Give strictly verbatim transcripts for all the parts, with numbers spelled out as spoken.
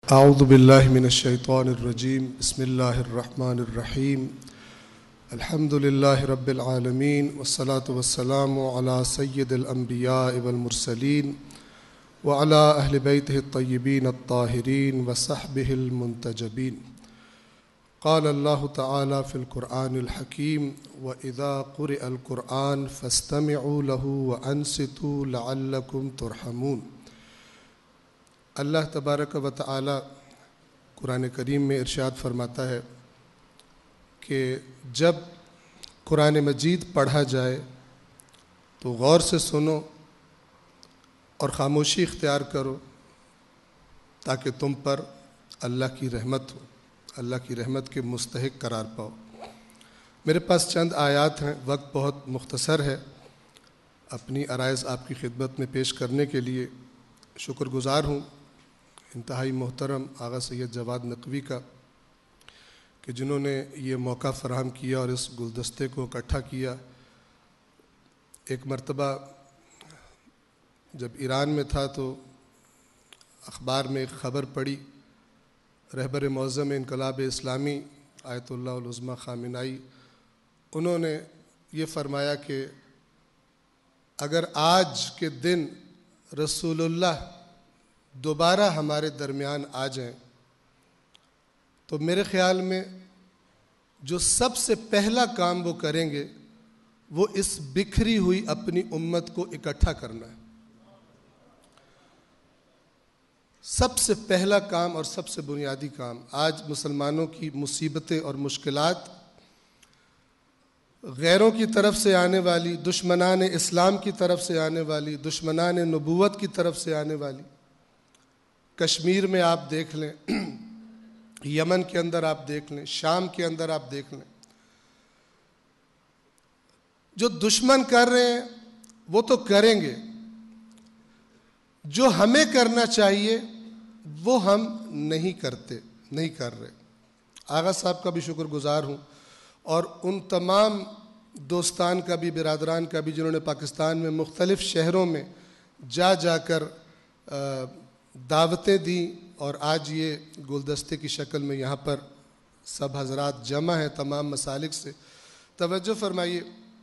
اعوذ باللہ من الشیطان الرجیم بسم اللہ الرحمن الرحیم الحمد للہ رب العالمین والصلاة والسلام علی سید الانبیاء والمرسلین وعلی اہل بیتہ الطیبین الطاہرین وصحبہ المنتجبین. قال اللہ تعالی فی القرآن الحکیم وَإِذَا قُرِئَ الْقُرْآنُ فَاسْتَمِعُوا لَهُ وَأَنصِتُوا لَعَلَّكُمْ تُرْحَمُونَ. اللہ تبارک و تعالی قرآن کریم میں ارشاد فرماتا ہے کہ جب قرآن مجید پڑھا جائے تو غور سے سنو اور خاموشی اختیار کرو تاکہ تم پر اللہ کی رحمت ہو، اللہ کی رحمت کے مستحق قرار پاؤ. میرے پاس چند آیات ہیں، وقت بہت مختصر ہے. اپنی عرائض آپ کی خدمت میں پیش کرنے کے لیے شکر گزار ہوں انتہائی محترم آغا سید جواد نقوی کا کہ جنہوں نے یہ موقع فراہم کیا اور اس گلدستے کو اکٹھا کیا. ایک مرتبہ جب ایران میں تھا تو اخبار میں ایک خبر پڑھی، رہبر معظم انقلاب اسلامی آیت اللہ العظمیٰ خامنائی، انہوں نے یہ فرمایا کہ اگر آج کے دن رسول اللہ دوبارہ ہمارے درمیان آ جائیں تو میرے خیال میں جو سب سے پہلا کام وہ کریں گے وہ اس بکھری ہوئی اپنی امت کو اکٹھا کرنا ہے. سب سے پہلا کام اور سب سے بنیادی کام. آج مسلمانوں کی مصیبتیں اور مشکلات غیروں کی طرف سے آنے والی، دشمنان اسلام کی طرف سے آنے والی، دشمنان نبوت کی طرف سے آنے والی. کشمیر میں آپ دیکھ لیں، یمن کے اندر آپ دیکھ لیں، شام کے اندر آپ دیکھ لیں. جو دشمن کر رہے ہیں وہ تو کریں گے، جو ہمیں کرنا چاہیے وہ ہم نہیں کرتے، نہیں کر رہے. آغا صاحب کا بھی شکر گزار ہوں اور ان تمام دوستان کا بھی، برادران کا بھی جنہوں نے پاکستان میں مختلف شہروں میں جا جا کر دعوتیں دیں اور آج یہ گلدستے کی شکل میں یہاں پر سب حضرات جمع ہیں تمام مسالک سے. توجہ فرمائیے،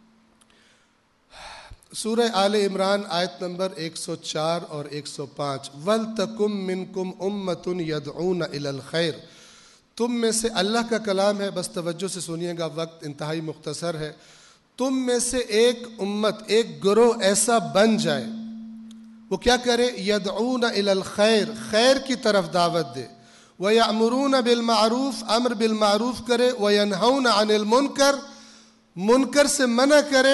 سورہ آل عمران آیت نمبر ایک سو چار اور ایک سو پانچ وَلْتَكُمْ مِنْكُمْ أُمَّةٌ يَدْعُونَ إِلَى الْخَيْرِ. تم میں سے، اللہ کا کلام ہے، بس توجہ سے سنیے گا، وقت انتہائی مختصر ہے. تم میں سے ایک امت، ایک گروہ ایسا بن جائے، وہ کیا کرے؟ یدعون الی الخیر، خیر کی طرف دعوت دے. ویأمرون بالمعروف، امر بالمعروف کرے. وینہون عن المنکر، منکر سے منع کرے.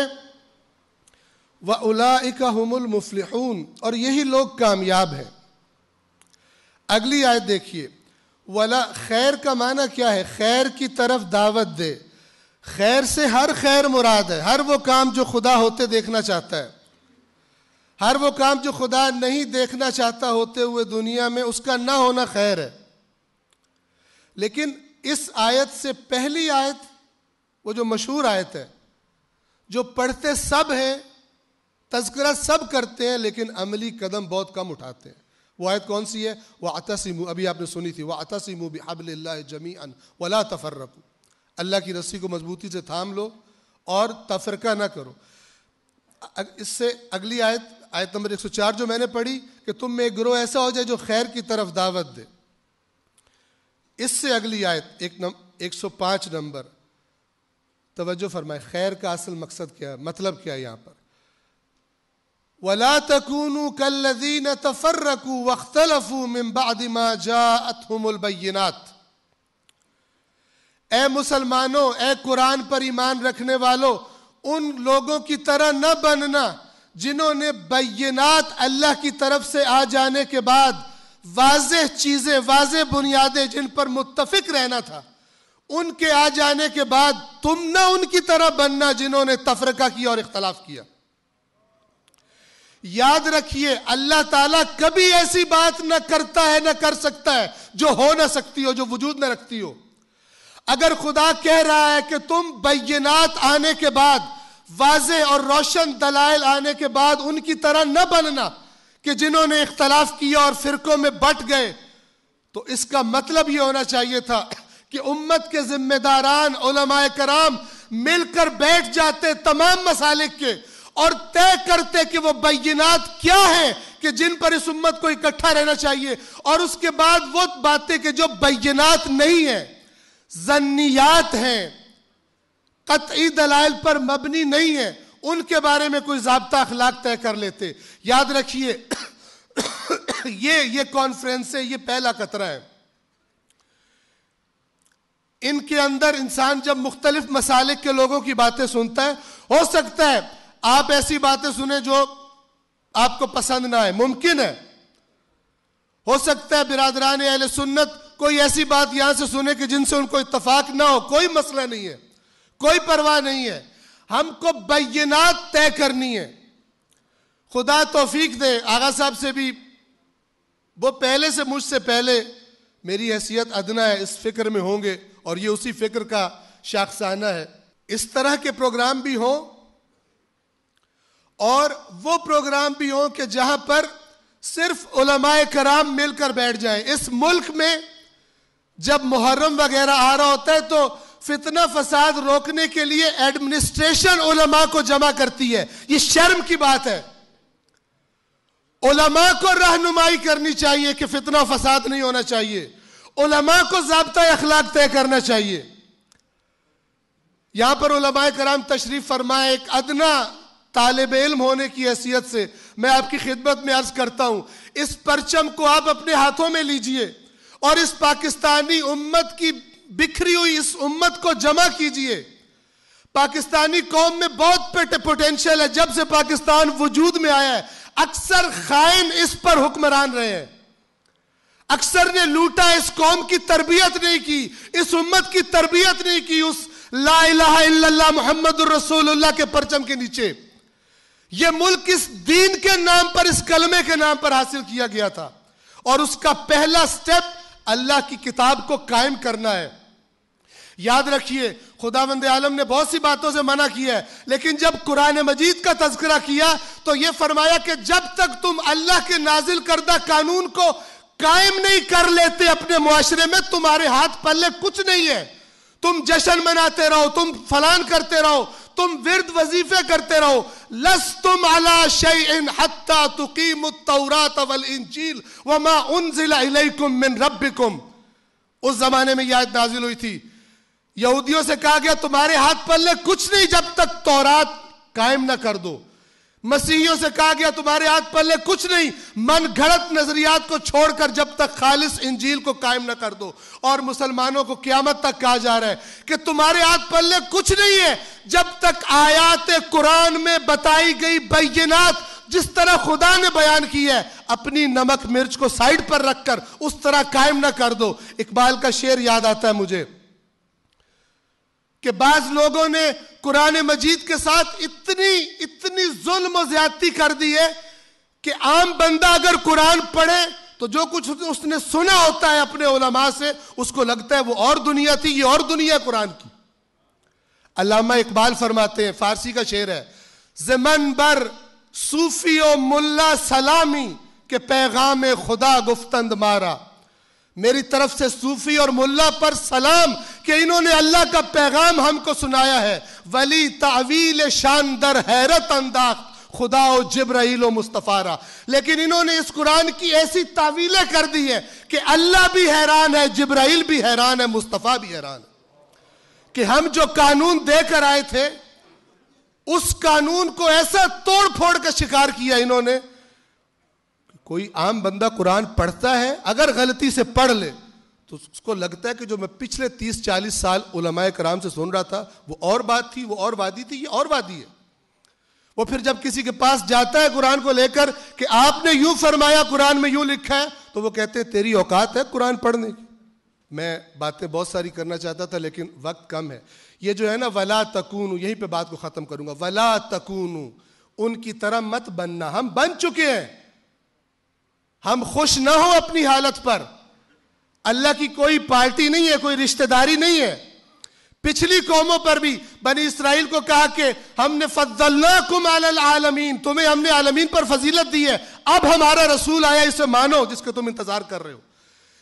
واولئک هم المفلحون، اور یہی لوگ کامیاب ہیں. اگلی آیت دیکھیے، ولا، خیر کا معنی کیا ہے؟ خیر کی طرف دعوت دے. خیر سے ہر خیر مراد ہے، ہر وہ کام جو خدا ہوتے دیکھنا چاہتا ہے، ہر وہ کام جو خدا نہیں دیکھنا چاہتا ہوتے ہوئے دنیا میں، اس کا نہ ہونا خیر ہے. لیکن اس آیت سے پہلی آیت، وہ جو مشہور آیت ہے، جو پڑھتے سب ہیں، تذکرہ سب کرتے ہیں لیکن عملی قدم بہت کم اٹھاتے ہیں، وہ آیت کون سی ہے؟ وَاعْتَصِمُوا، ابھی آپ نے سنی تھی، وَاعْتَصِمُوا بِحَبْلِ اللَّهِ جَمِيعًا وَلَا تَفَرَّقُوا. اللہ کی رسی کو مضبوطی سے تھام لو اور تفرقہ نہ کرو. اس سے اگلی آیت، آیت نمبر ایک سو چار جو میں نے پڑھی کہ تم میں ایک گروہ ایسا ہو جائے جو خیر کی طرف دعوت دے. اس سے اگلی آیت ایک, ایک سو پانچ نمبر، توجہ فرمائے، خیر کا اصل مقصد کیا ہے، مطلب کیا ہے یہاں پر؟ وَلَا تَكُونُوا كَالَّذِينَ تَفَرَّقُوا وَاخْتَلَفُوا مِن بَعْدِ مَا جَاءَتْهُمُ الْبَيِّنَاتُ. اے مسلمانوں، اے قرآن پر ایمان رکھنے والوں، ان لوگوں کی طرح نہ بننا جنہوں نے بینات اللہ کی طرف سے آ جانے کے بعد، واضح چیزیں، واضح بنیادیں جن پر متفق رہنا تھا، ان کے آ جانے کے بعد تم نہ ان کی طرح بننا جنہوں نے تفرقہ کیا اور اختلاف کیا. یاد رکھیے، اللہ تعالیٰ کبھی ایسی بات نہ کرتا ہے، نہ کر سکتا ہے جو ہو نہ سکتی ہو، جو وجود نہ رکھتی ہو. اگر خدا کہہ رہا ہے کہ تم بینات آنے کے بعد، واضح اور روشن دلائل آنے کے بعد ان کی طرح نہ بننا کہ جنہوں نے اختلاف کیا اور فرقوں میں بٹ گئے، تو اس کا مطلب یہ ہونا چاہیے تھا کہ امت کے ذمہ داران علماء کرام مل کر بیٹھ جاتے تمام مسالک کے اور طے کرتے کہ وہ بینات کیا ہیں کہ جن پر اس امت کو اکٹھا رہنا چاہیے، اور اس کے بعد وہ باتیں کہ جو بینات نہیں ہیں، ظنیات ہیں، قطعی دلائل پر مبنی نہیں ہیں، ان کے بارے میں کوئی ضابطہ اخلاق طے کر لیتے۔ یاد رکھیے یہ یہ کانفرنس ہے، یہ پہلا قطرہ ہے۔ ان کے اندر انسان جب مختلف مسالک کے لوگوں کی باتیں سنتا ہے، ہو سکتا ہے آپ ایسی باتیں سنیں جو آپ کو پسند نہ آئے، ممکن ہے۔ ہو سکتا ہے برادران اہل سنت کوئی ایسی بات یہاں سے سنے کہ جن سے ان کو اتفاق نہ ہو، کوئی مسئلہ نہیں ہے، کوئی پرواہ نہیں ہے۔ ہم کو بینات طے کرنی ہے۔ خدا توفیق دے، آغا صاحب سے بھی وہ پہلے سے مجھ سے پہلے، میری حیثیت ادنا ہے، اس فکر میں ہوں گے، اور یہ اسی فکر کا شاخسانہ ہے۔ اس طرح کے پروگرام بھی ہوں اور وہ پروگرام بھی ہوں کہ جہاں پر صرف علماء کرام مل کر بیٹھ جائیں۔ اس ملک میں جب محرم وغیرہ آ رہا ہوتا ہے تو فتنہ فساد روکنے کے لیے ایڈمنسٹریشن علماء کو جمع کرتی ہے، یہ شرم کی بات ہے۔ علماء کو رہنمائی کرنی چاہیے کہ فتنہ فساد نہیں ہونا چاہیے، علماء کو ضابطہ اخلاق طے کرنا چاہیے۔ یہاں پر علماء کرام تشریف فرمائے، ایک ادنا طالب علم ہونے کی حیثیت سے میں آپ کی خدمت میں عرض کرتا ہوں، اس پرچم کو آپ اپنے ہاتھوں میں لیجئے اور اس پاکستانی امت کی بکھری ہوئی اس امت کو جمع کیجئے۔ پاکستانی قوم میں بہت پوٹینشل ہے، جب سے پاکستان وجود میں آیا ہے اکثر خائن اس پر حکمران رہے ہیں، اکثر نے لوٹا، اس قوم کی تربیت نہیں کی، اس امت کی تربیت نہیں کی اس لا الہ الا اللہ محمد الرسول اللہ کے پرچم کے نیچے۔ یہ ملک اس دین کے نام پر، اس کلمے کے نام پر حاصل کیا گیا تھا، اور اس کا پہلا سٹیپ اللہ کی کتاب کو قائم کرنا ہے۔ یاد رکھیے خداوند عالم نے بہت سی باتوں سے منع کیا ہے، لیکن جب قرآن مجید کا تذکرہ کیا تو یہ فرمایا کہ جب تک تم اللہ کے نازل کردہ قانون کو قائم نہیں کر لیتے اپنے معاشرے میں، تمہارے ہاتھ پلے کچھ نہیں ہے۔ تم جشن مناتے رہو، تم فلان کرتے رہو، تم ورد وظیفے کرتے رہو، لستم علی شیء حتی تقیموا التوراۃ والانجیل وما انزل الیکم من ربکم۔ اس زمانے میں یہ آیت نازل ہوئی تھی، یہودیوں سے کہا گیا تمہارے ہاتھ پلے کچھ نہیں جب تک تورات قائم نہ کر دو۔ مسیحیوں سے کہا گیا تمہارے ہاتھ پلے کچھ نہیں من گھڑت نظریات کو چھوڑ کر جب تک خالص انجیل کو قائم نہ کر دو۔ اور مسلمانوں کو قیامت تک کہا جا رہا ہے کہ تمہارے ہاتھ پلے کچھ نہیں ہے جب تک آیات قرآن میں بتائی گئی بینات جس طرح خدا نے بیان کی ہے اپنی نمک مرچ کو سائیڈ پر رکھ کر اس طرح قائم نہ کر دو۔ اقبال کا شعر یاد آتا ہے مجھے کہ بعض لوگوں نے قرآن مجید کے ساتھ اتنی اتنی ظلم و زیادتی کر دی ہے کہ عام بندہ اگر قرآن پڑھے تو جو کچھ اس نے سنا ہوتا ہے اپنے علماء سے اس کو لگتا ہے وہ اور دنیا تھی، یہ اور دنیا قرآن کی۔ علامہ اقبال فرماتے ہیں، فارسی کا شعر ہے، زمن بر صوفی و ملا سلامی کہ پیغام خدا گفتند مارا۔ میری طرف سے صوفی اور ملا پر سلام کہ انہوں نے اللہ کا پیغام ہم کو سنایا ہے۔ ولی تعویل شان در حیرت انداخت خدا و جبرائیل و مصطفیٰ را۔ لیکن انہوں نے اس قرآن کی ایسی تعویلیں کر دی ہے کہ اللہ بھی حیران ہے، جبرائیل بھی حیران ہے، مصطفیٰ بھی حیران ہے کہ ہم جو قانون دے کر آئے تھے اس قانون کو ایسا توڑ پھوڑ کا شکار کیا انہوں نے۔ کوئی عام بندہ قرآن پڑھتا ہے اگر غلطی سے پڑھ لے تو اس کو لگتا ہے کہ جو میں پچھلے تیس چالیس سال علماء کرام سے سن رہا تھا وہ اور بات تھی، وہ اور وادی تھی، یہ اور وادی ہے۔ وہ پھر جب کسی کے پاس جاتا ہے قرآن کو لے کر کہ آپ نے یوں فرمایا، قرآن میں یوں لکھا ہے، تو وہ کہتے ہیں تیری اوقات ہے قرآن پڑھنے کی۔ میں باتیں بہت ساری کرنا چاہتا تھا لیکن وقت کم ہے۔ یہ جو ہے نا ولا تکونو، یہیں پہ بات کو ختم کروں گا۔ ولا تکونو، ان کی طرح مت بننا، ہم بن چکے ہیں۔ ہم خوش نہ ہو اپنی حالت پر، اللہ کی کوئی پارٹی نہیں ہے، کوئی رشتہ داری نہیں ہے۔ پچھلی قوموں پر بھی بنی اسرائیل کو کہا کہ ہم نے فضلناکم علی العالمین، تمہیں ہم نے عالمین پر فضیلت دی ہے، اب ہمارا رسول آیا اسے مانو جس کے تم انتظار کر رہے ہو۔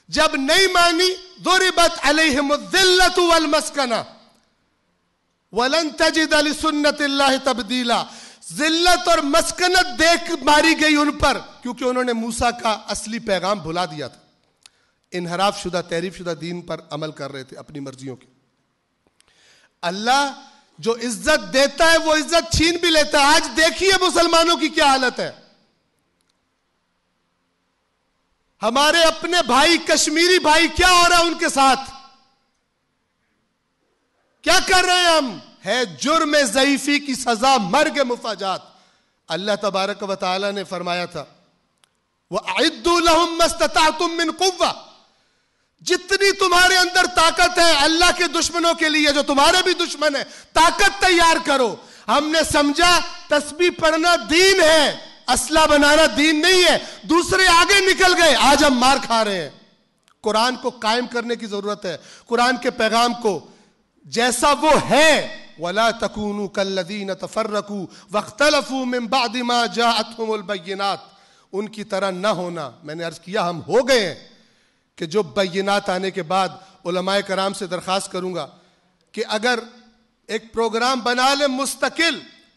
جب نہیں مانی ضربت علیہم الذلۃ والمسکنہ ولن تجد لسنت اللہ تبدیلا. ذلت اور مسکنت دیکھ ماری گئی ان پر کیونکہ انہوں نے موسیٰ کا اصلی پیغام بھلا دیا تھا. انحراف شدہ تحریف شدہ دین پر عمل کر رہے تھے اپنی مرضیوں کے. اللہ جو عزت دیتا ہے وہ عزت چھین بھی لیتا ہے. آج دیکھیے مسلمانوں کی کیا حالت ہے. ہمارے اپنے بھائی کشمیری بھائی کیا ہو رہا ہے ان کے ساتھ, کیا کر رہے ہیں ہم؟ ہے جرم ضعیفی کی سزا مرگ مفاجات. اللہ تبارک و تعالی نے فرمایا تھا وَأَعِدُّوا لَهُمْ مَا اسْتَطَعْتُم مِّن قُوَّةٍ, جتنی تمہارے اندر طاقت ہے اللہ کے دشمنوں کے لیے جو تمہارے بھی دشمن ہیں, طاقت تیار کرو. ہم نے سمجھا تسبیح پڑھنا دین ہے, اسلحہ بنانا دین نہیں ہے. دوسرے آگے نکل گئے, آج ہم مار کھا رہے ہیں. قرآن کو قائم کرنے کی ضرورت ہے. قرآن کے پیغام کو جیسا وہ ہے وَلَا تَكُونُوا كَالَّذِينَ تَفَرَّقُوا وَاخْتَلَفُوا مِن بَعْدِ مَا جَاءَتْهُمُ الْبَيِّنَاتُ, ان کی طرح نہ ہونا. میں نے عرض کیا ہم ہو گئے ہیں کہ جو بینات آنے کے بعد علماء کرام سے درخواست کروں گا کہ اگر ایک پروگرام بنا لیں مستقل,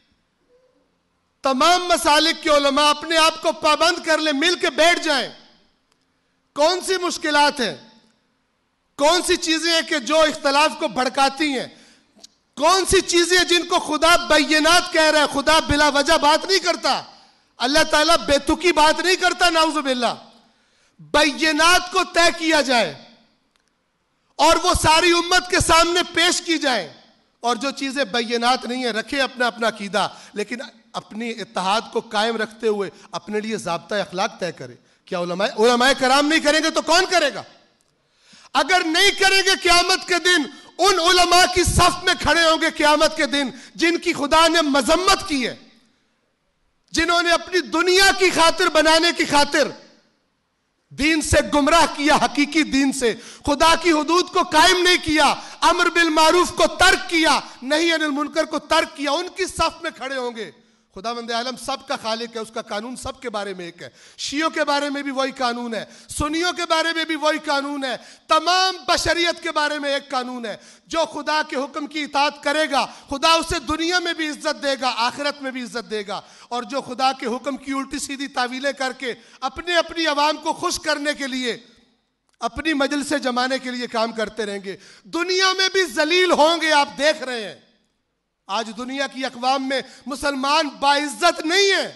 تمام مسالک کے علماء اپنے آپ کو پابند کر لیں, مل کے بیٹھ جائیں. کون سی مشکلات ہیں, کون سی چیزیں ہیں کہ جو اختلاف کو بھڑکاتی ہیں, کون سی چیزیں جن کو خدا بینات کہہ رہا ہے. خدا بلا وجہ بات نہیں کرتا, اللہ تعالیٰ بے تکی بات نہیں کرتا, نعوذ باللہ. بینات کو طے کیا جائے اور وہ ساری امت کے سامنے پیش کی جائے, اور جو چیزیں بینات نہیں ہیں رکھے اپنا اپنا عقیدہ, لیکن اپنی اتحاد کو قائم رکھتے ہوئے اپنے لیے ضابطہ اخلاق طے کرے. کیا علماء علماء کرام نہیں کریں گے تو کون کرے گا؟ اگر نہیں کریں گے قیامت کے دن ان علماء کی صف میں کھڑے ہوں گے قیامت کے دن جن کی خدا نے مذمت کی ہے, جنہوں نے اپنی دنیا کی خاطر بنانے کی خاطر دین سے گمراہ کیا, حقیقی دین سے. خدا کی حدود کو قائم نہیں کیا, امر بالمعروف کو ترک کیا, نہی عن المنکر کو ترک کیا. ان کی صف میں کھڑے ہوں گے. خداوند عالم سب کا خالق ہے, اس کا قانون سب کے بارے میں ایک ہے. شیعوں کے بارے میں بھی وہی قانون ہے, سنیوں کے بارے میں بھی وہی قانون ہے, تمام بشریت کے بارے میں ایک قانون ہے. جو خدا کے حکم کی اطاعت کرے گا خدا اسے دنیا میں بھی عزت دے گا, آخرت میں بھی عزت دے گا. اور جو خدا کے حکم کی الٹی سیدھی تعویلیں کر کے اپنے اپنی عوام کو خوش کرنے کے لیے, اپنی مجلسیں جمانے کے لیے کام کرتے رہیں گے, دنیا میں بھی ذلیل ہوں گے. آپ دیکھ رہے ہیں آج دنیا کی اقوام میں مسلمان باعزت نہیں ہے.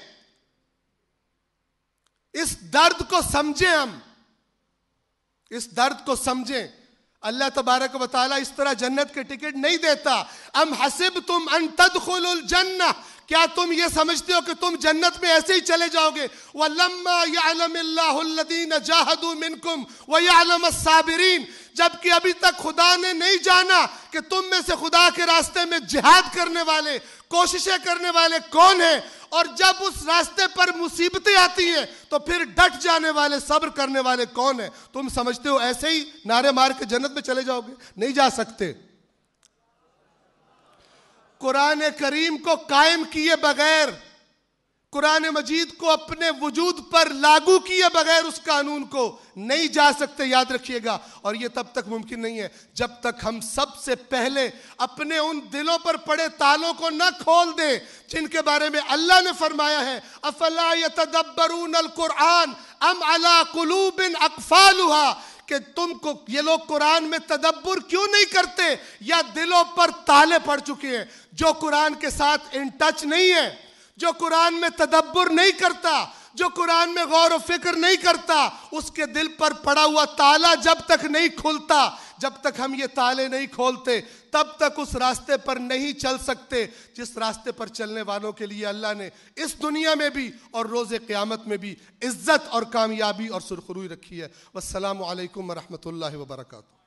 اس درد کو سمجھیں, ہم اس درد کو سمجھیں. اللہ تبارک و تعالیٰ اس طرح جنت کے ٹکٹ نہیں دیتا. ام حسبتم ان تدخلوا الجنہ, کیا تم یہ سمجھتے ہو کہ تم جنت میں ایسے ہی چلے جاؤ گے؟ وَلَمَّا يَعْلَمِ اللَّهُ الَّذِينَ جَاهَدُوا مِنْكُمْ وَيَعْلَمَ الصَّابِرِينَ, جبکہ ابھی تک خدا نے نہیں جانا کہ تم میں سے خدا کے راستے میں جہاد کرنے والے, کوششیں کرنے والے کون ہیں, اور جب اس راستے پر مصیبتیں آتی ہیں تو پھر ڈٹ جانے والے, صبر کرنے والے کون ہیں. تم سمجھتے ہو ایسے ہی نعرے مار کے جنت میں چلے جاؤ گے؟ نہیں جا سکتے. قرآن کریم کو قائم کیے بغیر, قرآن مجید کو اپنے وجود پر لاگو کیے بغیر اس قانون کو نہیں جا سکتے, یاد رکھیے گا. اور یہ تب تک ممکن نہیں ہے جب تک ہم سب سے پہلے اپنے ان دلوں پر پڑے تالوں کو نہ کھول دیں جن کے بارے میں اللہ نے فرمایا ہے افلا یتدبرون القرآن ام علی قلوب اقفالها, کہ تم کو یہ لوگ قرآن میں تدبر کیوں نہیں کرتے, یا دلوں پر تالے پڑ چکے ہیں. جو قرآن کے ساتھ ان ٹچ نہیں ہے, جو قرآن میں تدبر نہیں کرتا, جو قرآن میں غور و فکر نہیں کرتا, اس کے دل پر پڑا ہوا تالا جب تک نہیں کھلتا, جب تک ہم یہ تالے نہیں کھولتے تب تک اس راستے پر نہیں چل سکتے جس راستے پر چلنے والوں کے لیے اللہ نے اس دنیا میں بھی اور روز قیامت میں بھی عزت اور کامیابی اور سرخروئی رکھی ہے. والسلام علیکم ورحمۃ اللہ وبرکاتہ.